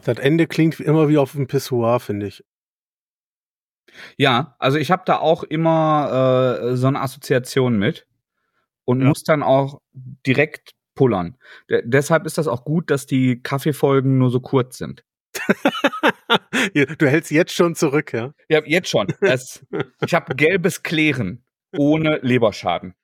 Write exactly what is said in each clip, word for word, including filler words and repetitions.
Das Ende klingt immer wie auf dem Pissoir, finde ich. Ja, also ich habe da auch immer äh, so eine Assoziation mit und Ja. muss dann auch direkt pullern. D- deshalb ist das auch gut, dass die Kaffeefolgen nur so kurz sind. Du hältst jetzt schon zurück, ja? Ja, jetzt schon. Das, ich habe gelbes Klären ohne Leberschaden.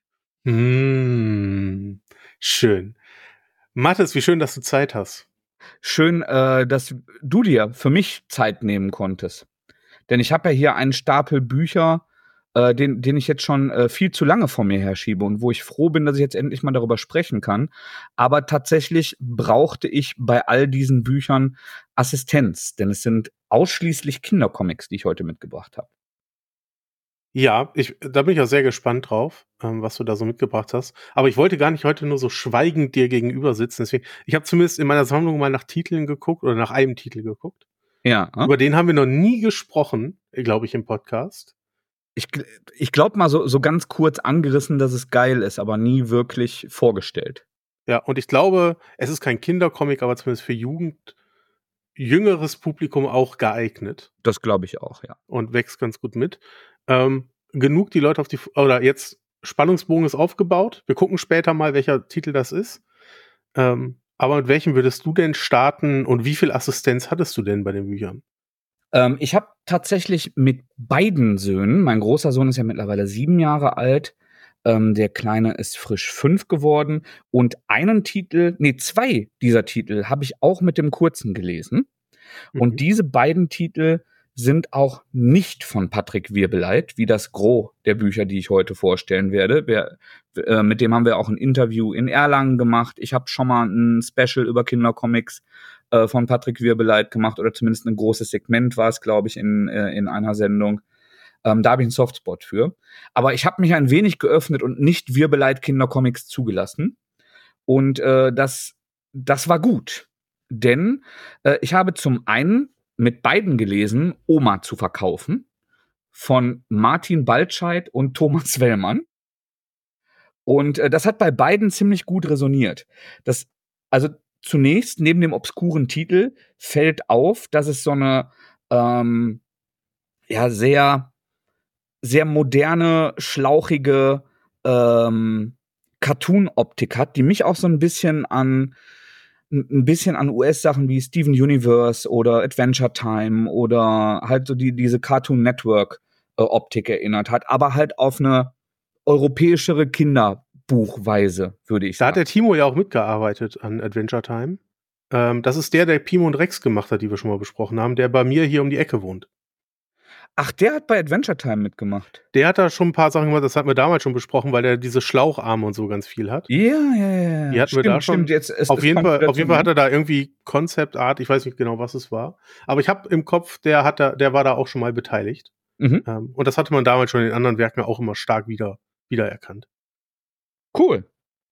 Mm, schön. Mathis, wie schön, dass du Zeit hast. Schön, äh, dass du dir für mich Zeit nehmen konntest. Denn ich habe ja hier einen Stapel Bücher, äh, den, den ich jetzt schon äh, viel zu lange vor mir herschiebe und wo ich froh bin, dass ich jetzt endlich mal darüber sprechen kann. Aber tatsächlich brauchte ich bei all diesen Büchern Assistenz, denn es sind ausschließlich Kindercomics, die ich heute mitgebracht habe. Ja, ich, da bin ich auch sehr gespannt drauf, ähm, was du da so mitgebracht hast. Aber ich wollte gar nicht heute nur so schweigend dir gegenüber sitzen. Deswegen, ich habe zumindest in meiner Sammlung mal nach Titeln geguckt oder nach einem Titel geguckt. Ja. Über den haben wir noch nie gesprochen, glaube ich, im Podcast. Ich, ich glaube mal so, so ganz kurz angerissen, dass es geil ist, aber nie wirklich vorgestellt. Ja, und ich glaube, es ist kein Kindercomic, aber zumindest für Jugend, jüngeres Publikum auch geeignet. Das glaube ich auch, ja. Und wächst ganz gut mit. Ähm, genug die Leute auf die, oder jetzt Spannungsbogen ist aufgebaut. Wir gucken später mal, welcher Titel das ist. Ähm, aber mit welchem würdest du denn starten und wie viel Assistenz hattest du denn bei den Büchern? Ähm, ich habe tatsächlich mit beiden Söhnen, mein großer Sohn ist ja mittlerweile sieben Jahre alt, ähm, der Kleine ist frisch fünf geworden und einen Titel, nee, zwei dieser Titel habe ich auch mit dem Kurzen gelesen. Mhm. Und diese beiden Titel sind auch nicht von Patrick Wirbeleit, wie das Gros der Bücher, die ich heute vorstellen werde. Wir, äh, mit dem haben wir auch ein Interview in Erlangen gemacht. Ich habe schon mal ein Special über Kindercomics äh, von Patrick Wirbeleit gemacht, oder zumindest ein großes Segment war es, glaube ich, in, äh, in einer Sendung. Ähm, da habe ich einen Softspot für. Aber ich habe mich ein wenig geöffnet und nicht Wirbeleit Kindercomics zugelassen. Und äh, das, das war gut. Denn äh, ich habe zum einen mit beiden gelesen, Oma zu verkaufen, von Martin Baltscheid und Thomas Wellmann. Und äh, das hat bei beiden ziemlich gut resoniert. Das, also zunächst, neben dem obskuren Titel, fällt auf, dass es so eine ähm, ja, sehr, sehr moderne, schlauchige ähm, Cartoon-Optik hat, die mich auch so ein bisschen an ein bisschen an U S-Sachen wie Steven Universe oder Adventure Time oder halt so die, diese Cartoon Network-Optik äh, erinnert hat, aber halt auf eine europäischere Kinderbuchweise, würde ich Da hat sagen. der Timo ja auch mitgearbeitet an Adventure Time. Ähm, das ist der, der Pimo und Rex gemacht hat, die wir schon mal besprochen haben, der bei mir hier um die Ecke wohnt. Ach, der hat bei Adventure Time mitgemacht. Der hat da schon ein paar Sachen gemacht, das hatten wir damals schon besprochen, weil der diese Schlaucharme und so ganz viel hat. Ja, ja, ja. Die hatten stimmt, wir da schon. Stimmt, jetzt, es, auf es jeden kommt Fall, wieder auf jeden zu Fall mir. hat er da irgendwie Concept Art, ich weiß nicht genau, was es war. Aber ich habe im Kopf, der hat da, der war da auch schon mal beteiligt. Mhm. Ähm, und das hatte man damals schon in den anderen Werken auch immer stark wieder, wiedererkannt. Cool.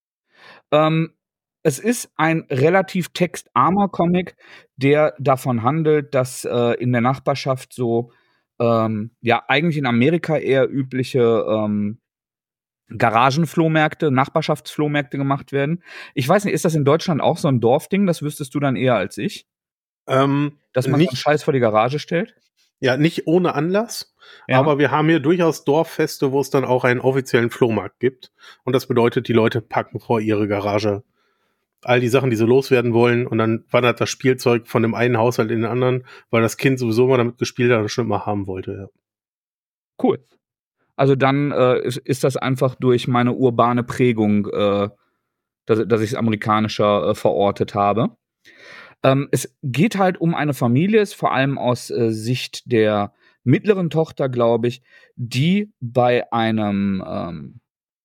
Ähm, es ist ein relativ textarmer Comic, der davon handelt, dass äh, in der Nachbarschaft so ähm, ja eigentlich in Amerika eher übliche ähm, Garagenflohmärkte, Nachbarschaftsflohmärkte gemacht werden. Ich weiß nicht, ist das in Deutschland auch so ein Dorfding? Das wüsstest du dann eher als ich. Ähm, Dass man so einen nicht, Scheiß vor die Garage stellt? ja, nicht ohne Anlass, Ja. aber wir haben hier durchaus Dorffeste, wo es dann auch einen offiziellen Flohmarkt gibt. Und das bedeutet, die Leute packen vor ihre Garage all die Sachen, die sie loswerden wollen, und dann wandert das Spielzeug von dem einen Haushalt in den anderen, weil das Kind sowieso mal damit gespielt hat und schon mal haben wollte. Ja. Cool. Also dann äh, ist, ist das einfach durch meine urbane Prägung, äh, dass, dass ich es amerikanischer äh, verortet habe. Ähm, es geht halt um eine Familie, ist vor allem aus äh, Sicht der mittleren Tochter, glaube ich, die bei einem ähm,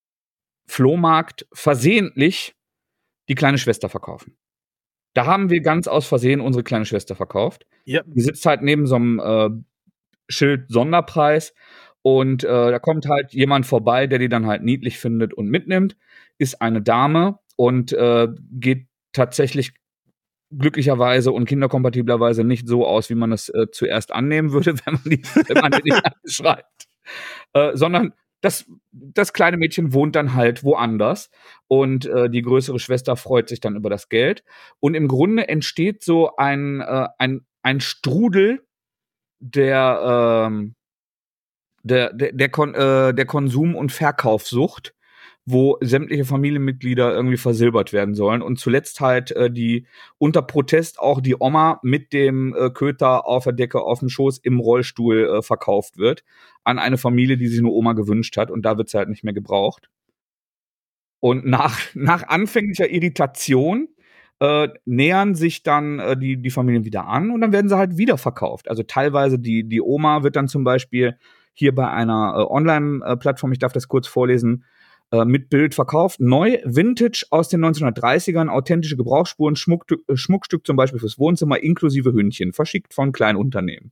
Flohmarkt versehentlich die kleine Schwester verkaufen. Da haben wir ganz aus Versehen unsere kleine Schwester verkauft. Ja. Die sitzt halt neben so einem äh, Schild Sonderpreis und äh, da kommt halt jemand vorbei, der die dann halt niedlich findet und mitnimmt, ist eine Dame und äh, geht tatsächlich glücklicherweise und kinderkompatiblerweise nicht so aus, wie man es äh, zuerst annehmen würde, wenn man die, wenn man die nicht beschreibt, äh, sondern das, das kleine Mädchen wohnt dann halt woanders und äh, die größere Schwester freut sich dann über das Geld. Und im Grunde entsteht so ein, äh, ein, ein Strudel der, ähm, der, der, der, Kon äh, der Konsum- und Verkaufssucht, wo sämtliche Familienmitglieder irgendwie versilbert werden sollen. Und zuletzt halt äh, die unter Protest auch die Oma mit dem äh, Köter auf der Decke auf dem Schoß im Rollstuhl äh, verkauft wird an eine Familie, die sich eine Oma gewünscht hat. Und da wird sie halt nicht mehr gebraucht. Und nach, nach anfänglicher Irritation äh, nähern sich dann äh, die, die Familien wieder an und dann werden sie halt wieder verkauft. Also teilweise die, die Oma wird dann zum Beispiel hier bei einer äh, Online-Plattform, ich darf das kurz vorlesen, äh, mit Bild verkauft. Neu, Vintage aus den neunzehnhundertdreißigern, authentische Gebrauchsspuren, Schmuckstück, äh, Schmuckstück zum Beispiel fürs Wohnzimmer, inklusive Hündchen, verschickt von kleinen Unternehmen.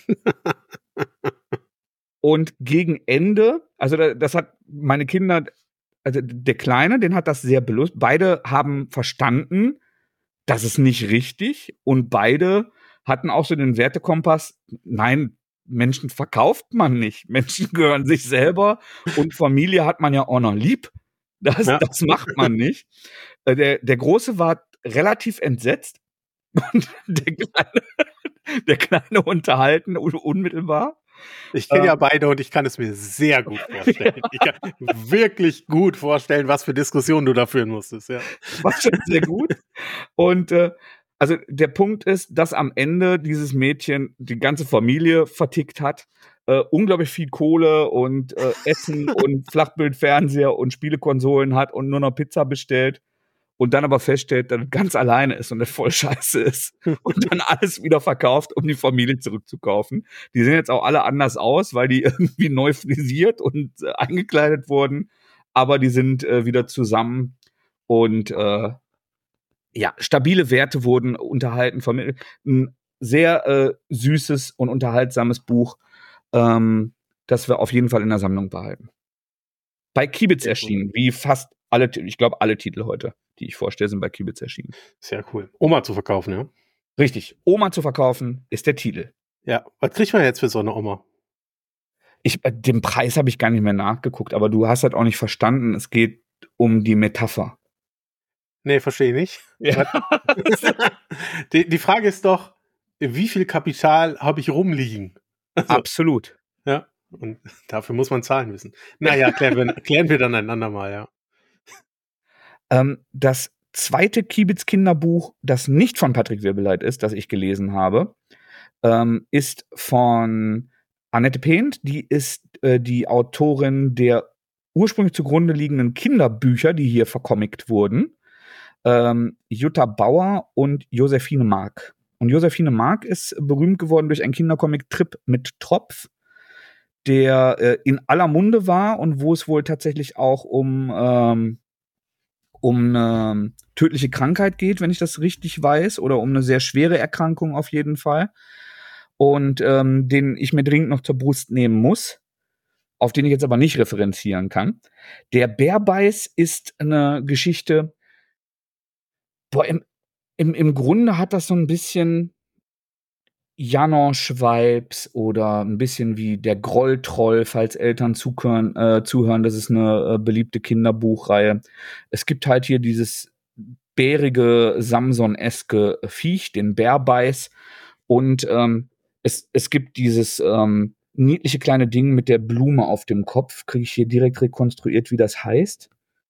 Und gegen Ende, also das hat meine Kinder, also der Kleine, den hat das sehr belust. Beide haben verstanden, das ist nicht richtig. Und beide hatten auch so den Wertekompass, nein, Menschen verkauft man nicht. Menschen gehören sich selber und Familie hat man ja auch noch lieb. Das, ja. das macht man nicht. Der, der Große war relativ entsetzt und der Kleine, der Kleine unterhalten unmittelbar. Ich kenne ja beide und ich kann es mir sehr gut vorstellen. Ja. Ich kann wirklich gut vorstellen, was für Diskussionen du da führen musstest. Ja. War schon sehr gut. Und äh, also der Punkt ist, dass am Ende dieses Mädchen die ganze Familie vertickt hat, äh, unglaublich viel Kohle und äh, Essen und Flachbildfernseher und Spielekonsolen hat und nur noch Pizza bestellt. Und dann aber feststellt, dass er ganz alleine ist und das voll scheiße ist. Und dann alles wieder verkauft, um die Familie zurückzukaufen. Die sehen jetzt auch alle anders aus, weil die irgendwie neu frisiert und äh, eingekleidet wurden. Aber die sind äh, wieder zusammen. Und äh, ja, stabile Werte wurden unterhalten. Ein sehr äh, süßes und unterhaltsames Buch, ähm, das wir auf jeden Fall in der Sammlung behalten. Bei Kibitz erschienen, wie fast alle, ich glaube, alle Titel heute, die ich vorstelle, sind bei Kibitz erschienen. Sehr cool. Oma zu verkaufen, ja? Richtig. Oma zu verkaufen ist der Titel. Ja, was kriegt man jetzt für so eine Oma? Ich, den Preis habe ich gar nicht mehr nachgeguckt, aber du hast halt auch nicht verstanden, es geht um die Metapher. Nee, verstehe ich nicht. Ja. die, die Frage ist doch, wie viel Kapital habe ich rumliegen? Also, absolut. Ja, und dafür muss man Zahlen wissen. Naja, klären wir, klären wir dann ein andermal, ja. Ähm, das zweite Kibitz-Kinderbuch, das nicht von Patrick Wirbeleit ist, das ich gelesen habe, ähm, ist von Annette Pehnt. Die ist äh, die Autorin der ursprünglich zugrunde liegenden Kinderbücher, die hier vercomict wurden. Ähm, Jutta Bauer und Josephine Mark. Und Josephine Mark ist berühmt geworden durch einen Kindercomic Trip mit Tropf, der äh, in aller Munde war und wo es wohl tatsächlich auch um ähm, um eine tödliche Krankheit geht, wenn ich das richtig weiß, oder um eine sehr schwere Erkrankung auf jeden Fall. Und ähm, den ich mir dringend noch zur Brust nehmen muss, auf den ich jetzt aber nicht referenzieren kann. Der Bärbeiß ist eine Geschichte, boah, im, im, im Grunde hat das so ein bisschen Janosch-Vibes oder ein bisschen wie der Grolltroll, falls Eltern zuhören, äh, zuhören. Das ist eine äh, beliebte Kinderbuchreihe. Es gibt halt hier dieses bärige, Samson-eske Viech, den Bärbeiß. Und ähm, es, es gibt dieses ähm, niedliche kleine Ding mit der Blume auf dem Kopf. Kriege ich hier direkt rekonstruiert, wie das heißt.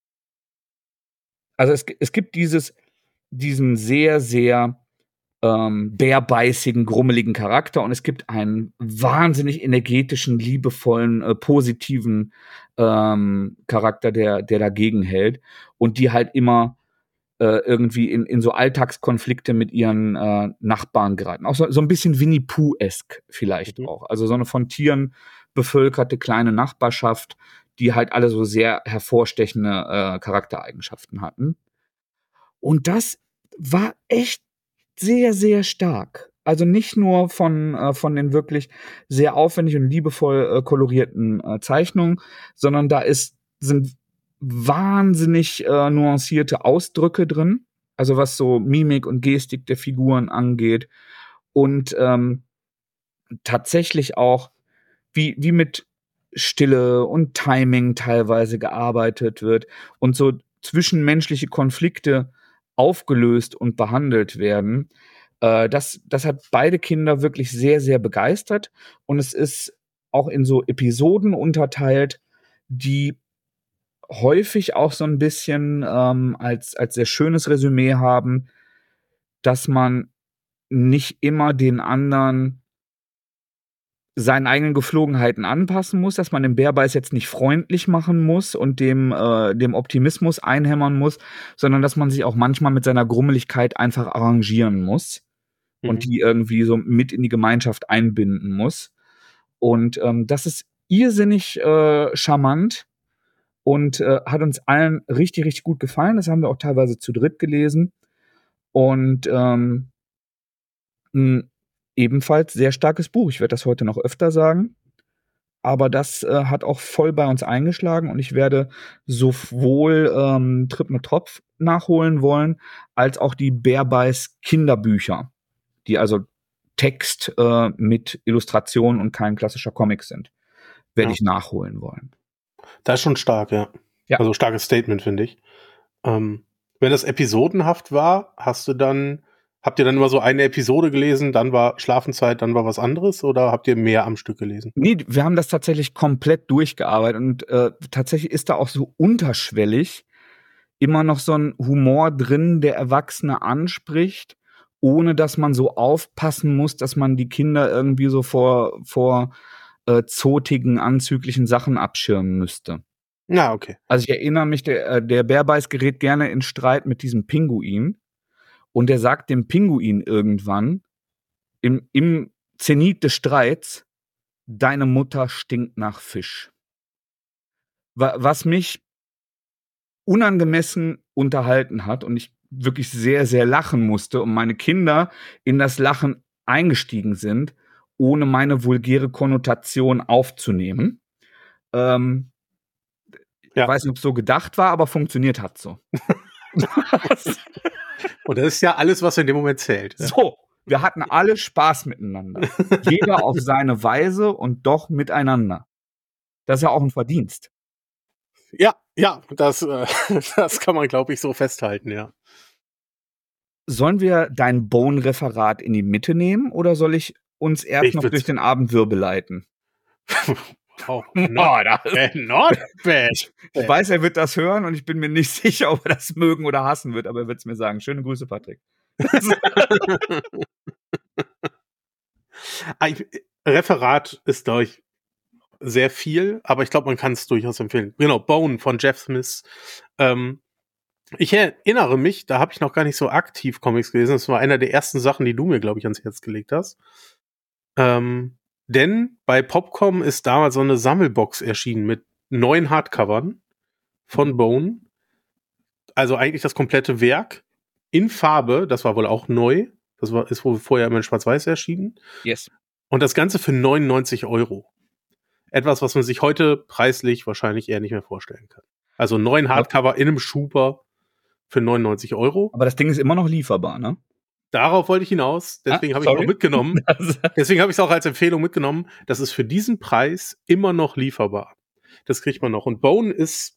Also es, es gibt dieses, diesen sehr, sehr ähm, bärbeißigen, grummeligen Charakter und es gibt einen wahnsinnig energetischen, liebevollen, äh, positiven ähm, Charakter, der, der dagegen hält und die halt immer äh, irgendwie in, in so Alltagskonflikte mit ihren äh, Nachbarn geraten. Auch so, so ein bisschen Winnie Pooh-esk vielleicht mhm. auch. Also so eine von Tieren bevölkerte kleine Nachbarschaft, die halt alle so sehr hervorstechende äh, Charaktereigenschaften hatten. Und das war echt sehr, sehr stark. Also nicht nur von, äh, von den wirklich sehr aufwendig und liebevoll äh, kolorierten äh, Zeichnungen, sondern da ist, sind wahnsinnig äh, nuancierte Ausdrücke drin. Also was so Mimik und Gestik der Figuren angeht. Und ähm, tatsächlich auch, wie, wie mit Stille und Timing teilweise gearbeitet wird und so zwischenmenschliche Konflikte aufgelöst und behandelt werden. Äh, das, das hat beide Kinder wirklich sehr, sehr begeistert. Und es ist auch in so Episoden unterteilt, die häufig auch so ein bisschen ähm, als, als sehr schönes Resümee haben, dass man nicht immer den anderen seinen eigenen Geflogenheiten anpassen muss, dass man den Bärbeiß jetzt nicht freundlich machen muss und dem, äh, dem Optimismus einhämmern muss, sondern dass man sich auch manchmal mit seiner Grummeligkeit einfach arrangieren muss mhm. und die irgendwie so mit in die Gemeinschaft einbinden muss. Und ähm, das ist irrsinnig äh, charmant und äh, hat uns allen richtig, richtig gut gefallen. Das haben wir auch teilweise zu dritt gelesen. Und ähm, mh, ebenfalls sehr starkes Buch. Ich werde das heute noch öfter sagen. Aber das äh, hat auch voll bei uns eingeschlagen und ich werde sowohl ähm, Trip mit Tropf nachholen wollen, als auch die Bärbeiß Kinderbücher, die also Text äh, mit Illustration und kein klassischer Comic sind, werde ja. ich nachholen wollen. Das ist schon stark, ja. ja. Also starkes Statement, finde ich. Ähm, wenn das episodenhaft war, hast du dann Habt ihr dann immer so eine Episode gelesen, dann war Schlafenszeit, dann war was anderes oder habt ihr mehr am Stück gelesen? Nee, wir haben das tatsächlich komplett durchgearbeitet und äh, tatsächlich ist da auch so unterschwellig immer noch so ein Humor drin, der Erwachsene anspricht, ohne dass man so aufpassen muss, dass man die Kinder irgendwie so vor, vor äh, zotigen, anzüglichen Sachen abschirmen müsste. Na, ah, okay. Also ich erinnere mich, der, der Bärbeiß gerät gerne in Streit mit diesem Pinguin. Und er sagt dem Pinguin irgendwann, im, im Zenit des Streits, deine Mutter stinkt nach Fisch. Was mich unangemessen unterhalten hat und ich wirklich sehr, sehr lachen musste und meine Kinder in das Lachen eingestiegen sind, ohne meine vulgäre Konnotation aufzunehmen. Ähm, ja. Ich weiß nicht, ob es so gedacht war, aber funktioniert hat so. Und das ist ja alles, was in dem Moment zählt. So, wir hatten alle Spaß miteinander. Jeder auf seine Weise und doch miteinander. Das ist ja auch ein Verdienst. Ja, ja, das, äh, das kann man, glaube ich, so festhalten, ja. Sollen wir dein Bone-Referat in die Mitte nehmen oder soll ich uns erst ich noch durch den Abend Wirbel leiten? Oh, not, bad, not bad. Ich, ich weiß, er wird das hören und ich bin mir nicht sicher, ob er das mögen oder hassen wird, aber er wird es mir sagen. Schöne Grüße, Patrick. Referat ist, glaube ich, sehr viel, aber ich glaube, man kann es durchaus empfehlen. Genau, Bone von Jeff Smith. Ähm, ich erinnere mich, da habe ich noch gar nicht so aktiv Comics gelesen. Das war einer der ersten Sachen, die du mir, glaube ich, ans Herz gelegt hast. Ähm, Denn bei Popcom ist damals so eine Sammelbox erschienen mit neun Hardcovern von Bone. Also eigentlich das komplette Werk in Farbe. Das war wohl auch neu. Das war, ist wohl vorher immer in Schwarz-Weiß erschienen. Yes. Und das Ganze für neunundneunzig Euro. Etwas, was man sich heute preislich wahrscheinlich eher nicht mehr vorstellen kann. Also neun Hardcover in einem Schuber für neunundneunzig Euro. Aber das Ding ist immer noch lieferbar, ne? Darauf wollte ich hinaus, deswegen ah, habe ich es auch mitgenommen. Deswegen habe ich es auch als Empfehlung mitgenommen. Das ist für diesen Preis immer noch lieferbar. Das kriegt man noch. Und Bone ist,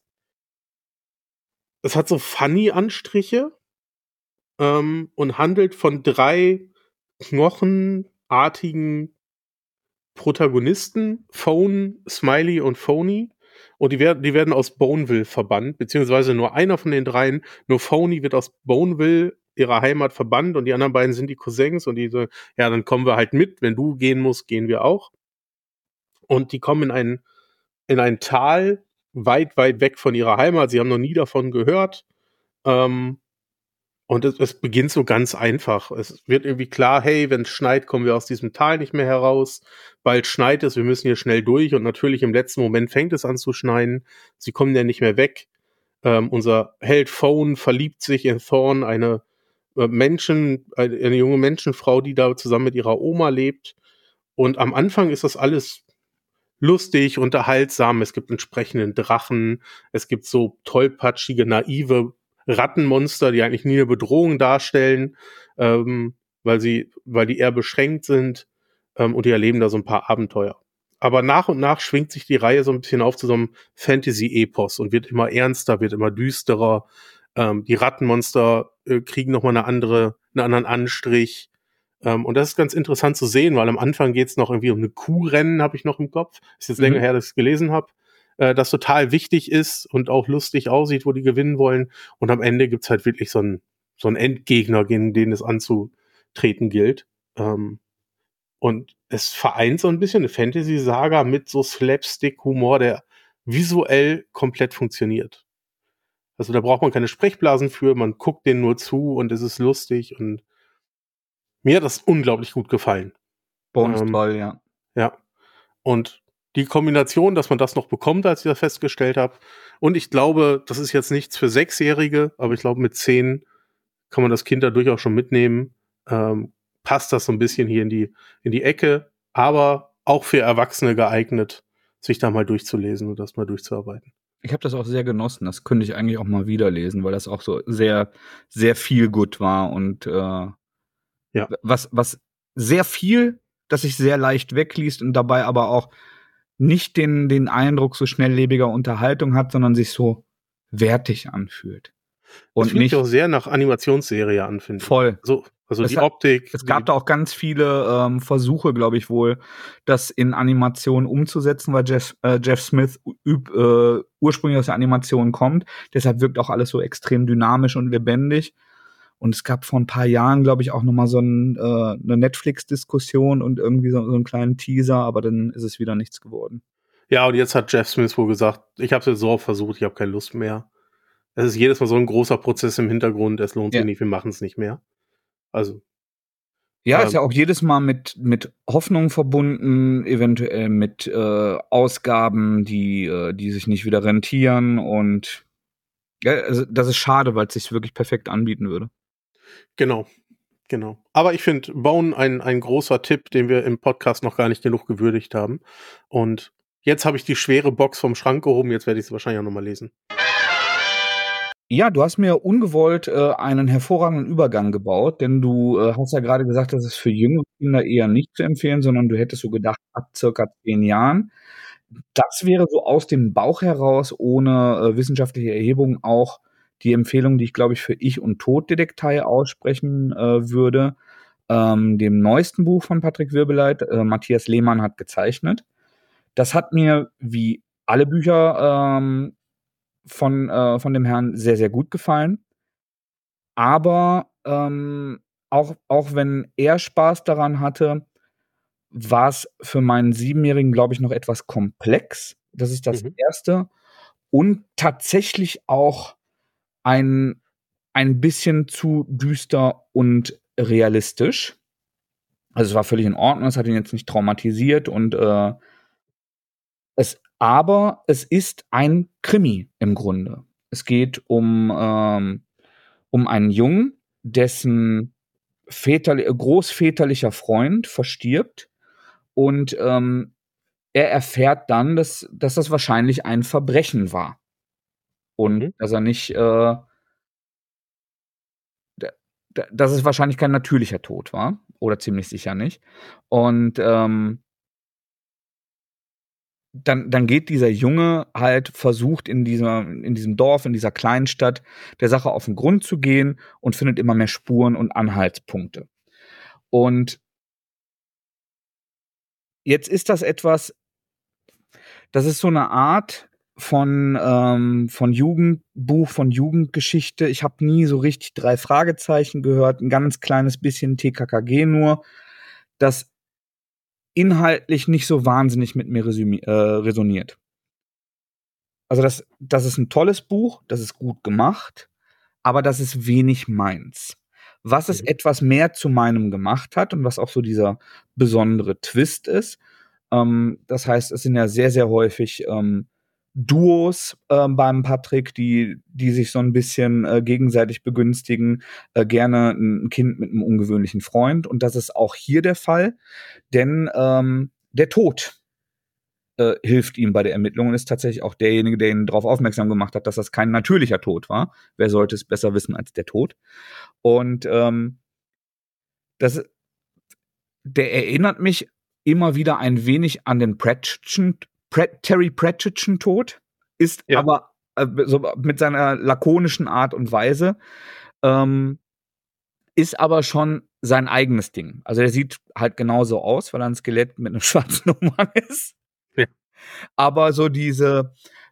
es hat so funny Anstriche ähm, und handelt von drei knochenartigen Protagonisten, Phone, Smiley und Phony. Und die werden, die werden aus Boneville verbannt, beziehungsweise nur einer von den dreien, nur Phony wird aus Boneville ihrer Heimat verbannt und die anderen beiden sind die Cousins und die so, ja, dann kommen wir halt mit, wenn du gehen musst, gehen wir auch. Und die kommen in ein, in ein Tal, weit, weit weg von ihrer Heimat, sie haben noch nie davon gehört. Ähm, und es, es beginnt so ganz einfach. Es wird irgendwie klar, hey, wenn es schneit, kommen wir aus diesem Tal nicht mehr heraus. Bald schneit es, wir müssen hier schnell durch und natürlich im letzten Moment fängt es an zu schneien. Sie kommen ja nicht mehr weg. Ähm, unser Held Phone verliebt sich in Thorn, eine Menschen, eine junge Menschenfrau, die da zusammen mit ihrer Oma lebt. Und am Anfang ist das alles lustig, unterhaltsam. Es gibt entsprechenden Drachen. Es gibt so tollpatschige, naive Rattenmonster, die eigentlich nie eine Bedrohung darstellen, ähm, weil sie, weil die eher beschränkt sind. Ähm, und die erleben da so ein paar Abenteuer. aber nach und nach schwingt sich die Reihe so ein bisschen auf zu so einem Fantasy-Epos und wird immer ernster, wird immer düsterer. Ähm, die Rattenmonster äh, kriegen nochmal eine andere, einen anderen Anstrich. Ähm, und das ist ganz interessant zu sehen, weil am Anfang geht's noch irgendwie um eine Kuhrennen, habe ich noch im Kopf. Ist jetzt Mhm. länger her, dass ich es gelesen habe. Äh, das total wichtig ist und auch lustig aussieht, wo die gewinnen wollen. Und am Ende gibt's halt wirklich so einen so einen Endgegner, gegen den es anzutreten gilt. Ähm, und es vereint so ein bisschen eine Fantasy-Saga mit so Slapstick-Humor, der visuell komplett funktioniert. Also da braucht man keine Sprechblasen für, man guckt denen nur zu und es ist lustig und mir hat das unglaublich gut gefallen. Bones Ähm, toll, ja. ja. Und die Kombination, dass man das noch bekommt, als ich das festgestellt habe. Und ich glaube, das ist jetzt nichts für Sechsjährige, aber ich glaube, mit zehn kann man das Kind da durchaus schon mitnehmen. Ähm, passt das so ein bisschen hier in die, in die Ecke, aber auch für Erwachsene geeignet, sich da mal durchzulesen und das mal durchzuarbeiten. Ich habe das auch sehr genossen. Das könnte ich eigentlich auch mal wieder lesen, weil das auch so sehr, sehr viel gut war und äh, Ja. was, was sehr viel, das sich sehr leicht wegliest und dabei aber auch nicht den, den Eindruck so schnelllebiger Unterhaltung hat, sondern sich so wertig anfühlt. Es Und fühlt sich auch nicht sehr nach Animationsserie an, finde ich. voll. So, also Es die hat- Optik. Es gab da die, auch ganz viele ähm, Versuche, glaube ich wohl, das in Animation umzusetzen, weil Jeff, äh, Jeff Smith üb, äh, ursprünglich aus der Animation kommt. Deshalb wirkt auch alles so extrem dynamisch und lebendig. Und es gab vor ein paar Jahren, glaube ich, auch noch mal so ein, äh, eine Netflix-Diskussion und irgendwie so, so einen kleinen Teaser, aber dann ist es wieder nichts geworden. Ja, und jetzt hat Jeff Smith wohl gesagt, ich habe es jetzt so oft versucht, ich habe keine Lust mehr. Es ist jedes Mal so ein großer Prozess im Hintergrund, es lohnt sich Ja. nicht, wir machen es nicht mehr. Also, Ja, Ähm. ist ja auch jedes Mal mit, mit Hoffnung verbunden, eventuell mit äh, Ausgaben, die, äh, die sich nicht wieder rentieren. Und ja, also das ist schade, weil es sich wirklich perfekt anbieten würde. genau, genau. Aber ich finde Bone ein, ein großer Tipp, den wir im Podcast noch gar nicht genug gewürdigt haben. Und jetzt habe ich die schwere Box vom Schrank gehoben, jetzt werde ich sie wahrscheinlich auch nochmal lesen. Ja, du hast mir ungewollt äh, einen hervorragenden Übergang gebaut, denn du äh, hast ja gerade gesagt, das ist für jüngere Kinder eher nicht zu empfehlen, sondern du hättest so gedacht, ab circa zehn Jahren. Das wäre so aus dem Bauch heraus, ohne äh, wissenschaftliche Erhebung, auch die Empfehlung, die ich, glaube ich, für Ich und Tod-Detektei aussprechen äh, würde. Ähm, dem neuesten Buch von Patrick Wirbeleit, äh, Matthias Lehmann hat gezeichnet. Das hat mir, wie alle Bücher ähm, von, äh, von dem Herrn, sehr, sehr gut gefallen. Aber ähm, auch, auch wenn er Spaß daran hatte, war es für meinen Siebenjährigen, glaube ich, noch etwas komplex. Das ist das Mhm. Erste. Und tatsächlich auch ein, ein bisschen zu düster und realistisch. Also es war völlig in Ordnung, es hat ihn jetzt nicht traumatisiert und äh, es, aber es ist ein Krimi im Grunde. Es geht um, ähm, um einen Jungen, dessen väterli großväterlicher Freund verstirbt und ähm, er erfährt dann, dass, dass das wahrscheinlich ein Verbrechen war. Und Mhm. dass er nicht, äh, dass es wahrscheinlich kein natürlicher Tod war. Oder ziemlich sicher nicht. Und ähm, dann, dann geht dieser Junge halt, versucht in, dieser, in diesem Dorf, in dieser kleinen Stadt, der Sache auf den Grund zu gehen und findet immer mehr Spuren und Anhaltspunkte. Und jetzt ist das etwas, das ist so eine Art von, ähm, von Jugendbuch, von Jugendgeschichte. Ich habe nie so richtig drei Fragezeichen gehört, ein ganz kleines bisschen T K K G nur, das inhaltlich nicht so wahnsinnig mit mir resümi- äh, resoniert. Also das, das ist ein tolles Buch, das ist gut gemacht, aber das ist wenig meins. Was es Mhm. etwas mehr zu meinem gemacht hat und was auch so dieser besondere Twist ist, ähm, das heißt, es sind ja sehr, sehr häufig ähm, Duos äh, beim Patrick, die, die sich so ein bisschen äh, gegenseitig begünstigen, äh, gerne ein Kind mit einem ungewöhnlichen Freund. Und das ist auch hier der Fall, denn ähm, der Tod äh, hilft ihm bei der Ermittlung und ist tatsächlich auch derjenige, der ihn darauf aufmerksam gemacht hat, dass das kein natürlicher Tod war. Wer sollte es besser wissen als der Tod? Und ähm, das, der erinnert mich immer wieder ein wenig an den Pratchett'schen, Prat, Terry Pratchett'schen Tod, ist ja. aber äh, so mit seiner lakonischen Art und Weise, ähm, ist aber schon sein eigenes Ding. Also er sieht halt genauso aus, weil er ein Skelett mit einem schwarzen Umhang ist. Ja. Aber so diese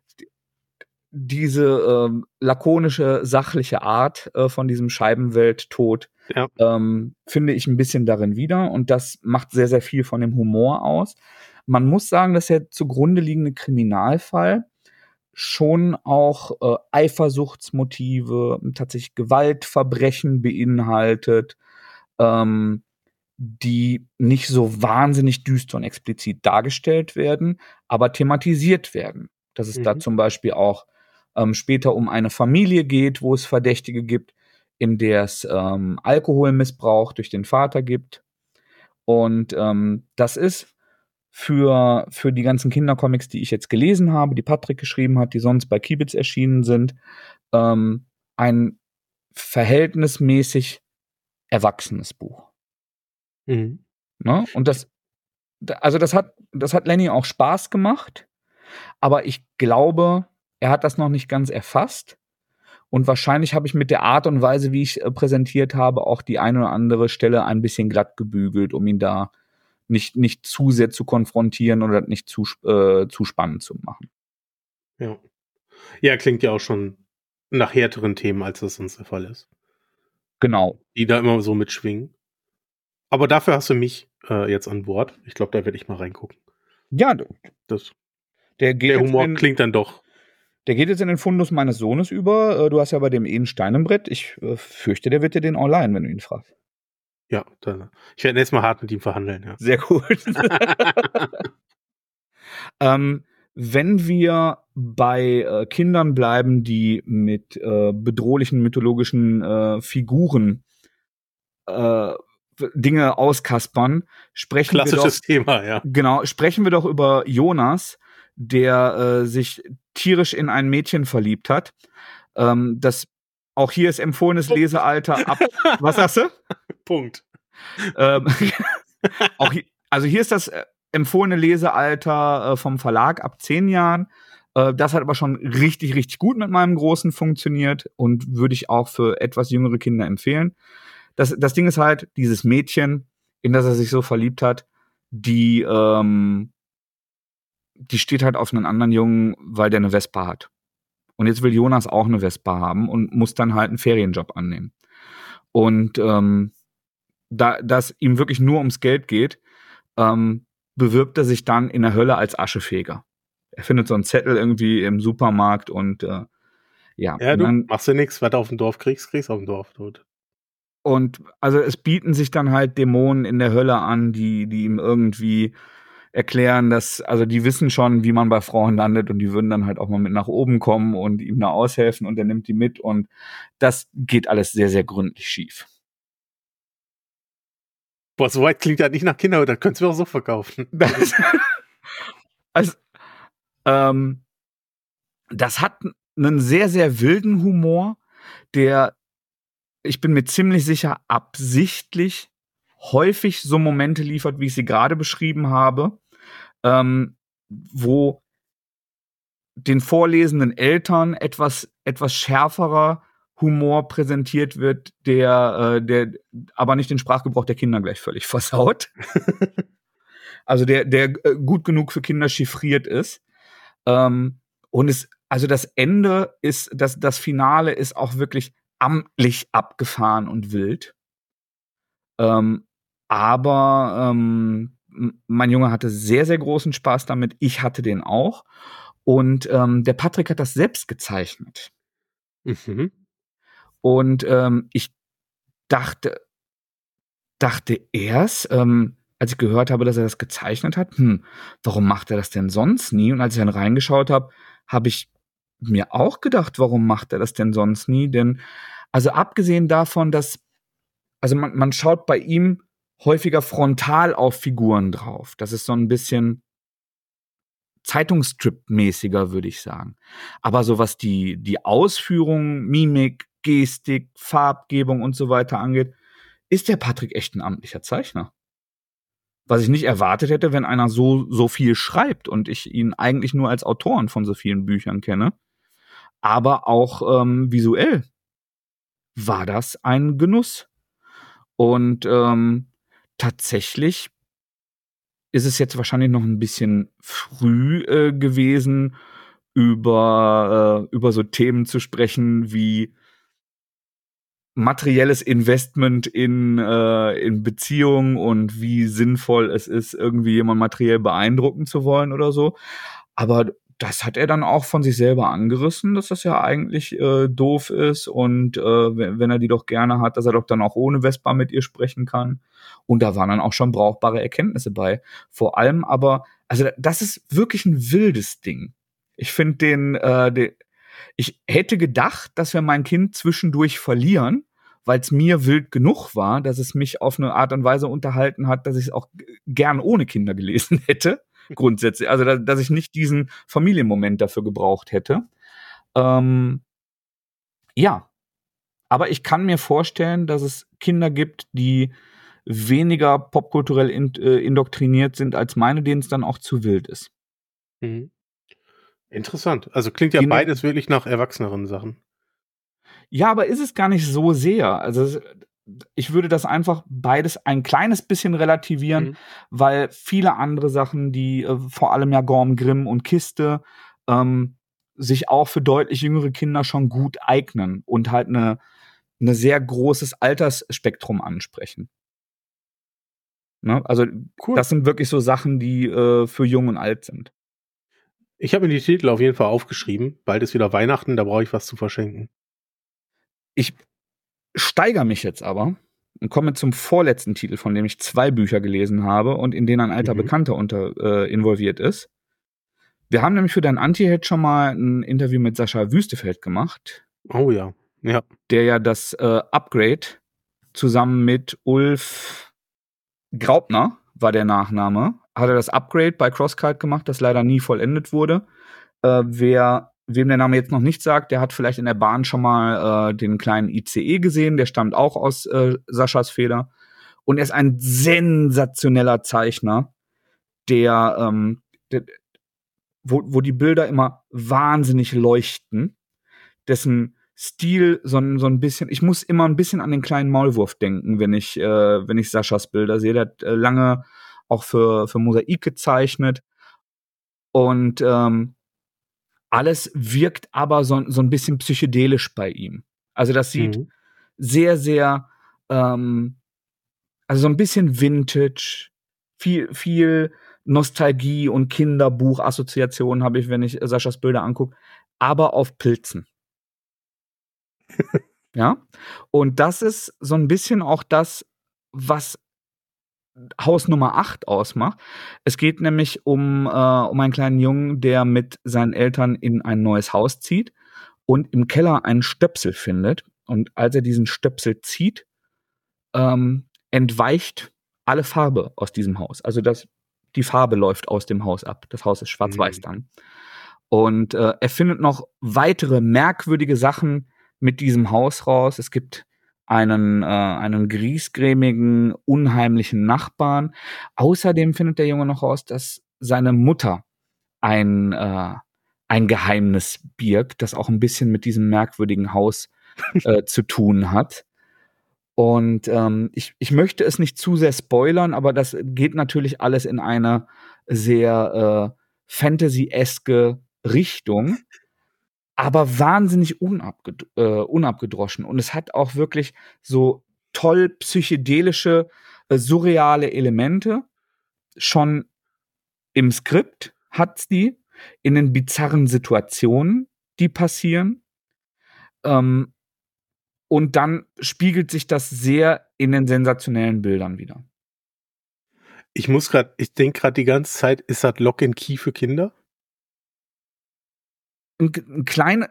diese ähm, lakonische, sachliche Art äh, von diesem Scheibenwelt-Tod ja. ähm, finde ich ein bisschen darin wieder. Und das macht sehr, sehr viel von dem Humor aus. Man muss sagen, dass der zugrunde liegende Kriminalfall schon auch äh, Eifersuchtsmotive, tatsächlich Gewaltverbrechen beinhaltet, ähm, die nicht so wahnsinnig düster und explizit dargestellt werden, aber thematisiert werden. Dass es mhm. da zum Beispiel auch ähm, später um eine Familie geht, wo es Verdächtige gibt, in der es ähm, Alkoholmissbrauch durch den Vater gibt. Und ähm, das ist für, für die ganzen Kindercomics, die ich jetzt gelesen habe, die Patrick geschrieben hat, die sonst bei Kibitz erschienen sind, ähm, ein verhältnismäßig erwachsenes Buch. Mhm. Ne? Und das, also das hat, das hat Lenny auch Spaß gemacht, aber ich glaube, er hat das noch nicht ganz erfasst. Und wahrscheinlich habe ich mit der Art und Weise, wie ich äh, präsentiert habe, auch die eine oder andere Stelle ein bisschen glatt gebügelt, um ihn da nicht, nicht zu sehr zu konfrontieren oder nicht zu, äh, zu spannend zu machen. Ja. Ja, klingt ja auch schon nach härteren Themen, als das sonst der Fall ist. Genau. Die da immer so mitschwingen. Aber dafür hast du mich äh, jetzt an Bord. Ich glaube, da werde ich mal reingucken. Ja, das, der, geht der Humor in, klingt dann doch. Der geht jetzt in den Fundus meines Sohnes über. Du hast ja bei dem eh ein Stein im Brett. Ich äh, fürchte, der wird dir den online, wenn du ihn fragst. Ja, dann, ich werde jetzt mal hart mit ihm verhandeln. Ja. Sehr gut. ähm, wenn wir bei äh, Kindern bleiben, die mit äh, bedrohlichen mythologischen äh, Figuren äh, Dinge auskaspern, sprechen Klassisches wir doch, Thema, ja. Genau, sprechen wir doch über Jonas, der äh, sich tierisch in ein Mädchen verliebt hat. Ähm, das auch hier ist empfohlenes Punkt. Lesealter ab. Was sagst du? Punkt. Ähm, auch hier, also hier ist das empfohlene Lesealter äh, vom Verlag ab zehn Jahren. Äh, das hat aber schon richtig, richtig gut mit meinem Großen funktioniert und würde ich auch für etwas jüngere Kinder empfehlen. Das, das Ding ist halt, dieses Mädchen, in das er sich so verliebt hat, die, ähm, die steht halt auf einen anderen Jungen, weil der eine Vespa hat. Und jetzt will Jonas auch eine Vespa haben und muss dann halt einen Ferienjob annehmen. Und ähm, da das ihm wirklich nur ums Geld geht, ähm, bewirbt er sich dann in der Hölle als Aschefeger. Er findet so einen Zettel irgendwie im Supermarkt und äh, ja. Ja, und du dann, machst ja nichts, was du auf dem Dorf kriegst, kriegst auf dem Dorf tot. Und also es bieten sich dann halt Dämonen in der Hölle an, die, die ihm irgendwie erklären, dass, also die wissen schon, wie man bei Frauen landet und die würden dann halt auch mal mit nach oben kommen und ihm da aushelfen und er nimmt die mit und das geht alles sehr, sehr gründlich schief. Boah, so weit klingt ja nicht nach Kinder, das könntest du auch so verkaufen. Das, also, ähm, das hat einen sehr, sehr wilden Humor, der, ich bin mir ziemlich sicher, absichtlich häufig so Momente liefert, wie ich sie gerade beschrieben habe, ähm, wo den vorlesenden Eltern etwas, etwas schärferer Humor präsentiert wird, der, äh, der aber nicht den Sprachgebrauch der Kinder gleich völlig versaut. Also der, der äh, gut genug für Kinder chiffriert ist. Ähm, und es, also das Ende ist, das, das Finale ist auch wirklich amtlich abgefahren und wild. Ähm, aber ähm, mein Junge hatte sehr, sehr großen Spaß damit. Ich hatte den auch. Und ähm, der Patrick hat das selbst gezeichnet. Mhm. Und ähm, ich dachte, dachte erst, ähm, als ich gehört habe, dass er das gezeichnet hat, hm, warum macht er das denn sonst nie? Und als ich dann reingeschaut habe, habe ich mir auch gedacht, warum macht er das denn sonst nie? Denn, also abgesehen davon, dass, also man, man schaut bei ihm häufiger frontal auf Figuren drauf. Das ist so ein bisschen Zeitungsstrip-mäßiger, würde ich sagen. Aber so was die, die Ausführung, Mimik, Gestik, Farbgebung und so weiter angeht, ist der Patrick echt ein amtlicher Zeichner. Was ich nicht erwartet hätte, wenn einer so, so viel schreibt und ich ihn eigentlich nur als Autoren von so vielen Büchern kenne. Aber auch ähm, visuell war das ein Genuss. Und ähm, tatsächlich ist es jetzt wahrscheinlich noch ein bisschen früh äh, gewesen, über, äh, über so Themen zu sprechen wie materielles Investment in, äh, in Beziehungen und wie sinnvoll es ist, irgendwie jemand materiell beeindrucken zu wollen oder so. Aber das hat er dann auch von sich selber angerissen, dass das ja eigentlich äh, doof ist und äh, wenn, wenn er die doch gerne hat, dass er doch dann auch ohne Vespa mit ihr sprechen kann. Und da waren dann auch schon brauchbare Erkenntnisse bei. Vor allem aber, also das ist wirklich ein wildes Ding. Ich finde den, äh, den, ich hätte gedacht, dass wir mein Kind zwischendurch verlieren, weil es mir wild genug war, dass es mich auf eine Art und Weise unterhalten hat, dass ich es auch g- gern ohne Kinder gelesen hätte. Grundsätzlich. Also, da, dass ich nicht diesen Familienmoment dafür gebraucht hätte. Ähm, ja. Aber ich kann mir vorstellen, dass es Kinder gibt, die weniger popkulturell in, äh, indoktriniert sind als meine, denen es dann auch zu wild ist. Mhm. Interessant. Also klingt ja Die ne- beides wirklich nach erwachseneren Sachen. Ja, aber ist es gar nicht so sehr. Also es- ich würde das einfach beides ein kleines bisschen relativieren, Mhm. weil viele andere Sachen, die äh, vor allem ja Gorm Grimm und Kiste, ähm, sich auch für deutlich jüngere Kinder schon gut eignen und halt eine eine sehr großes Altersspektrum ansprechen. Ne? Also Cool. das sind wirklich so Sachen, die äh, für jung und alt sind. Ich habe mir die Titel auf jeden Fall aufgeschrieben. Bald ist wieder Weihnachten, da brauche ich was zu verschenken. Ich steigere mich jetzt aber und komme zum vorletzten Titel, von dem ich zwei Bücher gelesen habe und in denen ein alter Mhm. Bekannter unter, äh, involviert ist. Wir haben nämlich für dein Anti-Hate schon mal ein Interview mit Sascha Wüstefeld gemacht, Oh ja. Ja. der ja das äh, Upgrade zusammen mit Ulf Graupner, war der Nachname, hat er das Upgrade bei Crosskite gemacht, das leider nie vollendet wurde. Äh, wer Wem der Name jetzt noch nicht sagt, der hat vielleicht in der Bahn schon mal äh, den kleinen I C E gesehen, der stammt auch aus äh, Saschas Feder. Und er ist ein sensationeller Zeichner, der, ähm, der wo, wo die Bilder immer wahnsinnig leuchten, dessen Stil so, ein- so ein bisschen, ich muss immer ein bisschen an den kleinen Maulwurf denken, wenn ich, äh, wenn ich Saschas Bilder sehe. Der hat äh, lange auch für, für Mosaik gezeichnet. Und ähm, alles wirkt aber so, so ein bisschen psychedelisch bei ihm. Also das sieht Mhm. sehr, sehr, ähm, also so ein bisschen Vintage, viel, viel Nostalgie und Kinderbuch-Assoziationen habe ich, wenn ich Saschas Bilder angucke, aber auf Pilzen. Ja. Und das ist so ein bisschen auch das, was Haus Nummer acht ausmacht. Es geht nämlich um, äh, um einen kleinen Jungen, der mit seinen Eltern in ein neues Haus zieht und im Keller einen Stöpsel findet. Und als er diesen Stöpsel zieht, ähm, entweicht alle Farbe aus diesem Haus. Also das, die Farbe läuft aus dem Haus ab. Das Haus ist schwarz-weiß Mhm. dann. Und äh, er findet noch weitere merkwürdige Sachen mit diesem Haus raus. Es gibt einen, äh, einen griesgrämigen, unheimlichen Nachbarn. Außerdem findet der Junge noch raus, dass seine Mutter ein, äh, ein Geheimnis birgt, das auch ein bisschen mit diesem merkwürdigen Haus äh, zu tun hat. Und ähm, ich, ich möchte es nicht zu sehr spoilern, aber das geht natürlich alles in eine sehr äh, Fantasy-eske Richtung, aber wahnsinnig unabged äh, unabgedroschen. Und es hat auch wirklich so toll psychedelische, äh, surreale Elemente. Schon im Skript hat's die, in den bizarren Situationen, die passieren. Ähm, und dann spiegelt sich das sehr in den sensationellen Bildern wieder. Ich muss gerade, ich denke gerade die ganze Zeit, ist das Lock and Key für Kinder? Ein, ein kleiner,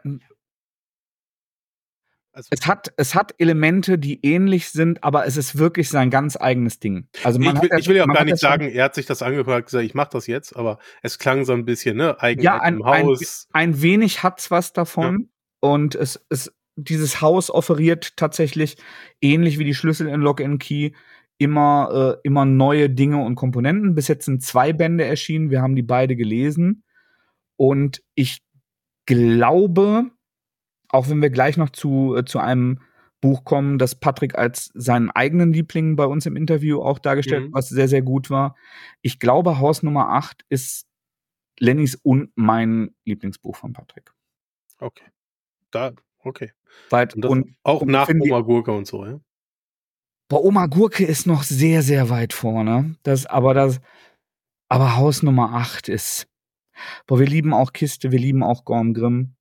Also, es hat, es hat Elemente, die ähnlich sind, aber es ist wirklich sein ganz eigenes Ding. Also man ich, will, hat ich will ja auch man gar hat nicht schon, sagen, er hat sich das angehört und gesagt, ich mache das jetzt, aber es klang so ein bisschen, ne, ja, Eigenheit ein, im ein, Haus. ein wenig hat's was Ja. davon. Und es, es, dieses Haus offeriert tatsächlich ähnlich wie die Schlüssel in Lock and Key immer, äh, immer neue Dinge und Komponenten. Bis jetzt sind zwei Bände erschienen. Wir haben die beide gelesen. Und ich glaube, auch wenn wir gleich noch zu, äh, zu einem Buch kommen, das Patrick als seinen eigenen Liebling bei uns im Interview auch dargestellt, Mhm. was sehr, sehr gut war. Ich glaube, Haus Nummer acht ist Lennys und mein Lieblingsbuch von Patrick. Okay. Da, okay. Weil, Und das und, auch und nach finde die- Oma Gurke und so, ja? Bei Oma Gurke ist noch sehr, sehr weit vorne. Das, aber das, aber Haus Nummer acht ist, boah, wir lieben auch Kiste, wir lieben auch Gorm Grimm.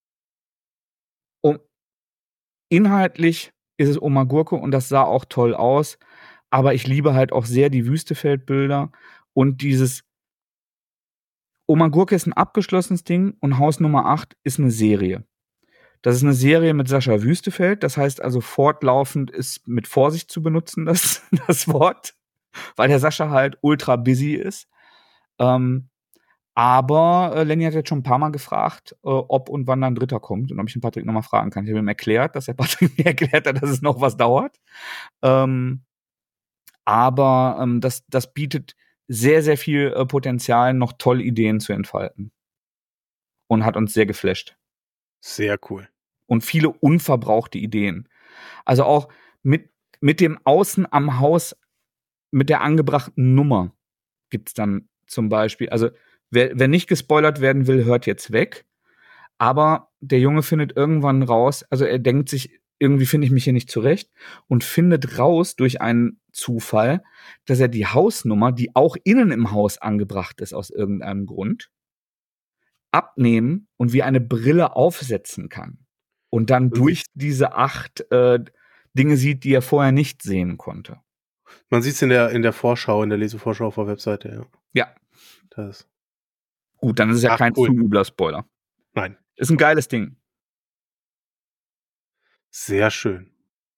Um, inhaltlich ist es Oma Gurke und das sah auch toll aus. Aber ich liebe halt auch sehr die Wüstefeldbilder und dieses Oma Gurke ist ein abgeschlossenes Ding und Haus Nummer acht ist eine Serie. Das ist eine Serie mit Sascha Wüstefeld. Das heißt also, fortlaufend ist mit Vorsicht zu benutzen, das, das Wort, weil der Sascha halt ultra busy ist. Ähm, aber äh, Lenny hat jetzt schon ein paar Mal gefragt, äh, ob und wann dann ein Dritter kommt und ob ich den Patrick nochmal fragen kann. Ich habe ihm erklärt, dass der Patrick mir erklärt hat, dass es noch was dauert. Ähm, aber ähm, das, das bietet sehr, sehr viel äh, Potenzial, noch tolle Ideen zu entfalten. Und hat uns sehr geflasht. Sehr cool. Und viele unverbrauchte Ideen. Also auch mit, mit dem Außen am Haus, mit der angebrachten Nummer gibt's dann zum Beispiel, also wer, wer nicht gespoilert werden will, hört jetzt weg. Aber der Junge findet irgendwann raus, also er denkt sich, irgendwie finde ich mich hier nicht zurecht und findet raus durch einen Zufall, dass er die Hausnummer, die auch innen im Haus angebracht ist aus irgendeinem Grund, abnehmen und wie eine Brille aufsetzen kann. Und dann Man durch sieht's- diese acht äh, Dinge sieht, die er vorher nicht sehen konnte. Man sieht es in der, in der Vorschau, in der Lesevorschau auf der Webseite, ja. Ja, Das. gut, dann ist es ja Ach, kein cool. zu übler Spoiler. Nein. Ist ein geiles Ding. Sehr schön.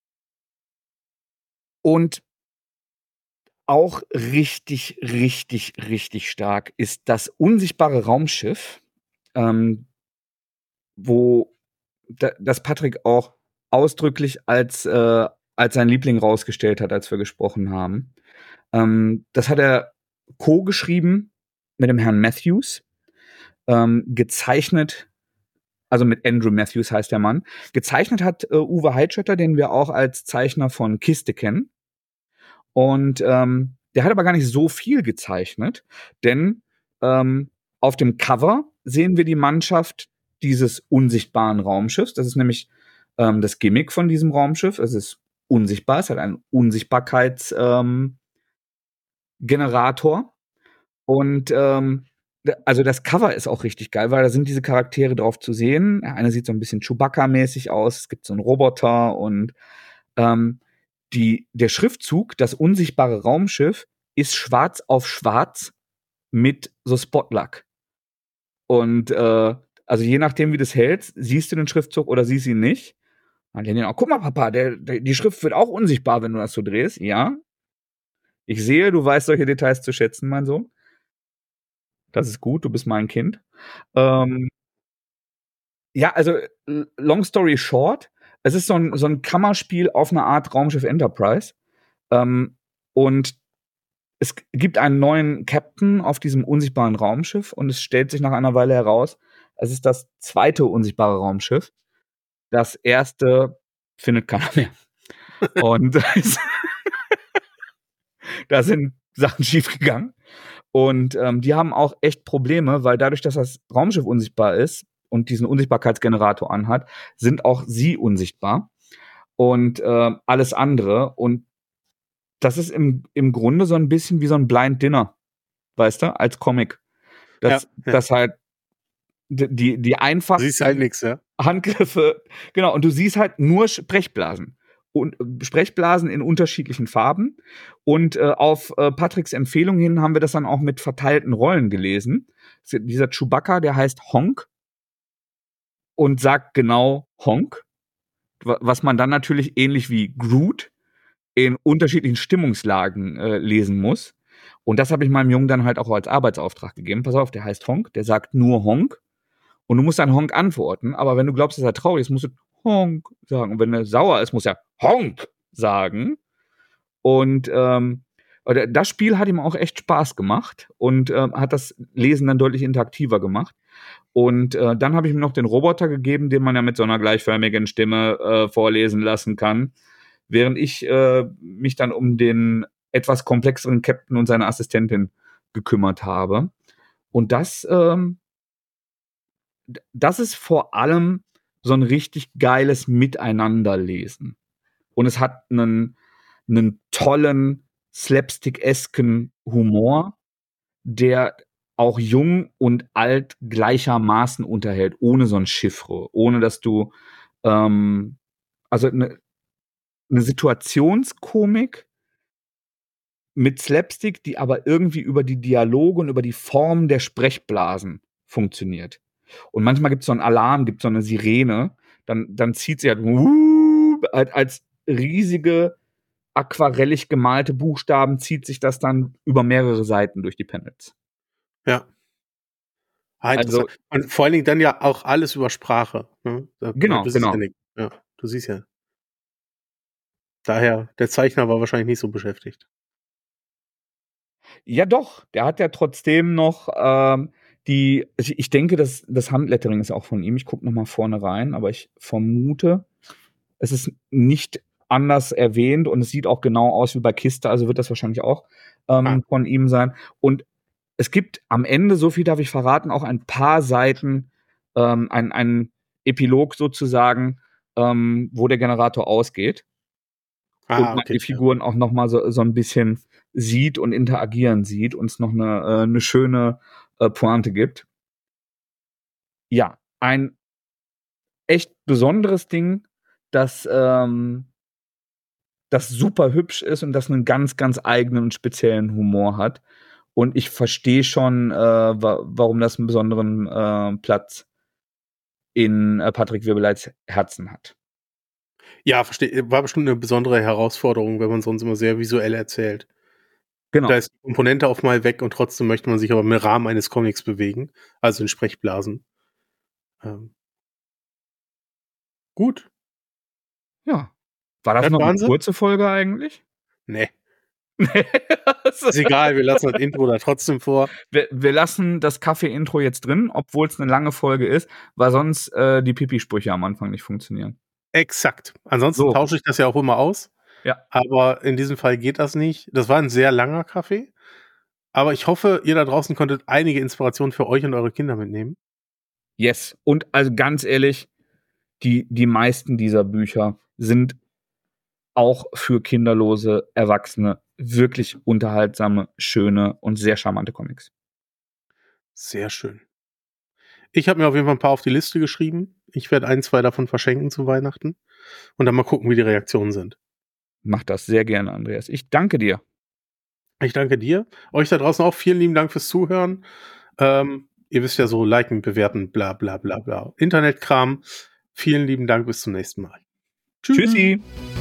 Und auch richtig, richtig, richtig stark ist das unsichtbare Raumschiff, ähm, wo da, das Patrick auch ausdrücklich als, äh, als sein Liebling rausgestellt hat, als wir gesprochen haben. Ähm, das hat er co-geschrieben mit dem Herrn Matthews, ähm, gezeichnet, also mit Andrew Matthews heißt der Mann. Gezeichnet hat äh, Uwe Heidschötter, den wir auch als Zeichner von Kiste kennen. Und ähm, der hat aber gar nicht so viel gezeichnet, denn ähm, auf dem Cover sehen wir die Mannschaft dieses unsichtbaren Raumschiffs. Das ist nämlich ähm, das Gimmick von diesem Raumschiff. Es ist unsichtbar, es hat einen Unsichtbarkeitsgenerator. Ähm, Generator. Und ähm, also das Cover ist auch richtig geil, weil da sind diese Charaktere drauf zu sehen. Einer sieht so ein bisschen Chewbacca-mäßig aus, es gibt so einen Roboter und ähm, die, der Schriftzug, das unsichtbare Raumschiff, ist schwarz auf schwarz mit so Spotlack. Und äh, also je nachdem, wie du das hältst, siehst du den Schriftzug oder siehst ihn nicht. Und dann auch, guck mal, Papa, der, der, die Schrift wird auch unsichtbar, wenn du das so drehst. Ja. Ich sehe, du weißt solche Details zu schätzen, mein Sohn. Das ist gut, du bist mein Kind. Ähm, ja, also long story short, es ist so ein, so ein Kammerspiel auf eine Art Raumschiff Enterprise. Ähm, und es gibt einen neuen Captain auf diesem unsichtbaren Raumschiff und es stellt sich nach einer Weile heraus, es ist das zweite unsichtbare Raumschiff. Das erste findet keiner mehr. Und da sind Sachen schiefgegangen. Und ähm, die haben auch echt Probleme, weil dadurch, dass das Raumschiff unsichtbar ist und diesen Unsichtbarkeitsgenerator anhat, sind auch sie unsichtbar und äh, alles andere. Und das ist im, im Grunde so ein bisschen wie so ein Blind Dinner, weißt du, als Comic. Das, Ja, ja. das halt die, die einfachsten Siehst halt nichts, ja. Handgriffe, genau, und du siehst halt nur Sprechblasen. Und Sprechblasen in unterschiedlichen Farben. Und äh, auf äh, Patricks Empfehlung hin haben wir das dann auch mit verteilten Rollen gelesen. Dieser Chewbacca, der heißt Honk und sagt genau Honk, was man dann natürlich ähnlich wie Groot in unterschiedlichen Stimmungslagen äh, lesen muss. Und das habe ich meinem Jungen dann halt auch als Arbeitsauftrag gegeben. Pass auf, der heißt Honk, der sagt nur Honk. Und du musst dann Honk antworten. Aber wenn du glaubst, dass er traurig ist, musst du Honk sagen. Und wenn er sauer ist, muss er Honk sagen. Und ähm, das Spiel hat ihm auch echt Spaß gemacht und äh, hat das Lesen dann deutlich interaktiver gemacht. Und äh, dann habe ich ihm noch den Roboter gegeben, den man ja mit so einer gleichförmigen Stimme äh, vorlesen lassen kann, während ich äh, mich dann um den etwas komplexeren Captain und seine Assistentin gekümmert habe. Und das, ähm, das ist vor allem so ein richtig geiles Miteinanderlesen. Und es hat einen, einen tollen, slapstick-esken Humor, der auch jung und alt gleichermaßen unterhält, ohne so ein Chiffre, ohne dass du ähm, also eine ne Situationskomik mit Slapstick, die aber irgendwie über die Dialoge und über die Form der Sprechblasen funktioniert. Und manchmal gibt es so einen Alarm, gibt so eine Sirene, dann, dann zieht sie halt, uh, halt als riesige aquarellig gemalte Buchstaben zieht sich das dann über mehrere Seiten durch die Panels. Ja. Ah, interessant. Also, und vor allen Dingen dann ja auch alles über Sprache. Ne? Da, genau, du siehst genau. ja nicht. Ja, du siehst ja. Daher, der Zeichner war wahrscheinlich nicht so beschäftigt. Ja, doch, der hat ja trotzdem noch ähm, die, ich, ich denke, das, das Handlettering ist auch von ihm. Ich gucke nochmal vorne rein, aber ich vermute, es ist nicht anders erwähnt und es sieht auch genau aus wie bei Kiste, also wird das wahrscheinlich auch ähm, Ah. von ihm sein. Und es gibt am Ende, so viel darf ich verraten, auch ein paar Seiten, ähm, ein, ein Epilog sozusagen, ähm, wo der Generator ausgeht. Ah, Und man okay. die Figuren auch noch mal so, so ein bisschen sieht und interagieren sieht und es noch eine, äh, eine schöne äh, Pointe gibt. Ja, ein echt besonderes Ding, das, ähm, das super hübsch ist und das einen ganz, ganz eigenen und speziellen Humor hat. Und ich verstehe schon, äh, wa warum das einen besonderen äh, Platz in äh, Patrick Wirbeleits Herzen hat. Ja, verstehe. War bestimmt eine besondere Herausforderung, wenn man sonst immer sehr visuell erzählt. Genau. Da ist die Komponente auch mal weg und trotzdem möchte man sich aber im Rahmen eines Comics bewegen, also in Sprechblasen. Ähm. Gut. Ja. War das Das noch eine waren sie? kurze Folge eigentlich? Nee. Ist egal, wir lassen das Intro da trotzdem vor. Wir, wir lassen das Kaffee-Intro jetzt drin, obwohl es eine lange Folge ist, weil sonst äh, die Pipi-Sprüche am Anfang nicht funktionieren. Exakt. Ansonsten So. tausche ich das ja auch immer aus. Ja. Aber in diesem Fall geht das nicht. Das war ein sehr langer Kaffee. Aber ich hoffe, ihr da draußen konntet einige Inspirationen für euch und eure Kinder mitnehmen. Yes. Und also ganz ehrlich, die, die meisten dieser Bücher sind auch für kinderlose Erwachsene wirklich unterhaltsame, schöne und sehr charmante Comics. Sehr schön. Ich habe mir auf jeden Fall ein paar auf die Liste geschrieben. Ich werde ein, zwei davon verschenken zu Weihnachten. Und dann mal gucken, wie die Reaktionen sind. Mach das sehr gerne, Andreas. Ich danke dir. Ich danke dir. Euch da draußen auch vielen lieben Dank fürs Zuhören. Ähm, ihr wisst ja so, liken, bewerten, bla bla bla bla. Internetkram. Vielen lieben Dank, bis zum nächsten Mal. Tschüss. Tschüssi.